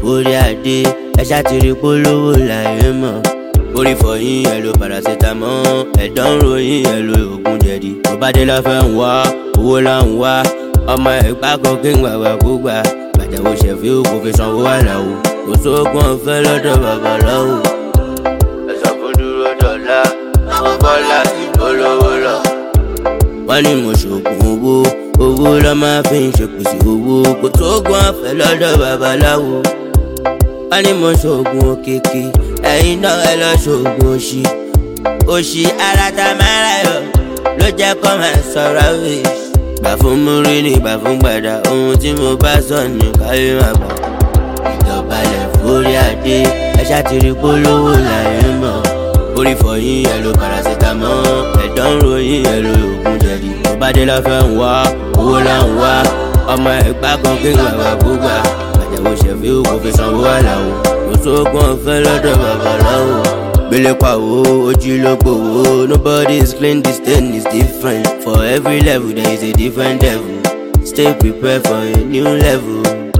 orí adé ẹ ṣàtìrí polówó láyé mọ̀. Orí fọyín ẹ lo paracetamol, ẹ̀dọ̀ ń ròyìn ẹ lo oògùn jẹ̀dí. Tó bá dé lọ́fẹ́ ń wá owó là ń wá, ọmọ ẹ̀gbá kan kí n gbàgbà kó gbà. Gbàjàwó ṣẹ̀fí kò fi sanwó àlàó, kò sóògùn ọ̀fẹ́ lọ́dọ̀ babaláwo. Ẹ̀sọ́ fún dúró dọ̀la, àwọn bọ́lá ti polówó lọ. Wọ́n ní mo ṣògùn owó, owó lọ́ máa fi ń ṣèpèsè owó, kò sóògùn ọ̀fẹ́ lọ́dọ̀ babaláwo. Wọ́n ní mo ṣògùn òkèké, ẹ̀yin náà ẹ lọ ṣògùn òṣì. Òṣì ara ta máa ra yọ ló jẹ́ kó máa sọ̀rọ̀ wíṣ. Gbà fún múrí ni gbà fún gbàdá, ohun tí mo bá sọ ní káyé máa gbà. Ìdọ̀bálẹ̀ forí adé ẹ ṣàtìrí polówó láyé mọ̀. Orí fọyín ẹ lo paracetamol, ẹ̀dọ̀ ń ròyìn ẹ lo oògùn jẹ̀dí. Tó bá dé lọ́fẹ́ ń wá owó là ń wá, ọmọ ẹ̀gbá kan kí n gbàgbà kó gbà. Gbàjàwó ṣẹ̀fí kò fi sanwó àlàó, kò sóògùn ọ̀fẹ́ lọ́dọ̀ babaláwo. Gbélé pàwó ojú ló gbòwó, nobody is clean, this thing is different. For every level there is a different devil. Stay prepared for a new level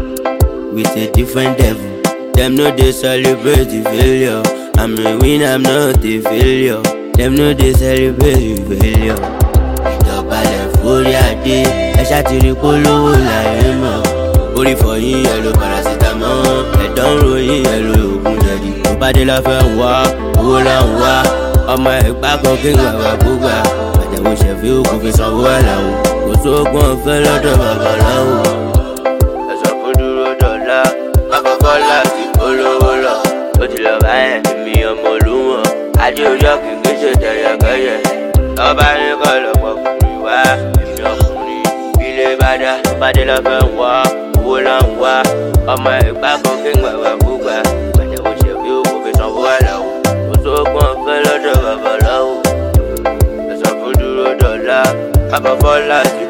with a different devil. Them no dey celebrate the failure, I'm a winner, I'm not a failure. Them no dey celebrate the failure. Ìdọ̀bálẹ̀ forí adé ẹ ṣàtìrí polówó láyé mọ̀. Orí fọyín ẹ lo paracetamol, ẹ̀dọ̀ ń ròyìn ẹ lo oògùn jẹ̀dí. Tó bá dé lọ́fẹ́ ń wá owó là ń wá, ọmọ ẹ̀gbá kan kí n gbàgbà kó gbà. Gbàjàwó ṣẹ̀fí kò fi sanwó àlàó, kò sóògùn ọ̀fẹ́ lọ́dọ̀ babaláwo. Ẹ̀sọ́ fún dúró dọ̀la, àkọ́kọ́ láti polówó lọ. Ó ti lọ bá ẹ̀mí ọmọ olúwọ̀n, ajé ojú kìkì ṣe tẹ̀yẹ̀kẹ́yẹ̀. Ọba ní kọ́ lọ́pọ̀ ọkùnrin wá, èmi ọkùnrin ilé bá dá. Tó bá dé lọ́fẹ́ ń wá owó là ń wá, ọmọ ẹ̀gbá kan kí n gbàgbà kó gbà. Gbàjàwó ṣẹ̀fí kò fi sanwó àlàó, kò sóògùn ọ̀fẹ́ lọ́dọ̀ babaláwo. Ẹ̀sọ́ fún dúró dọ̀la, àkọ́kọ́ láti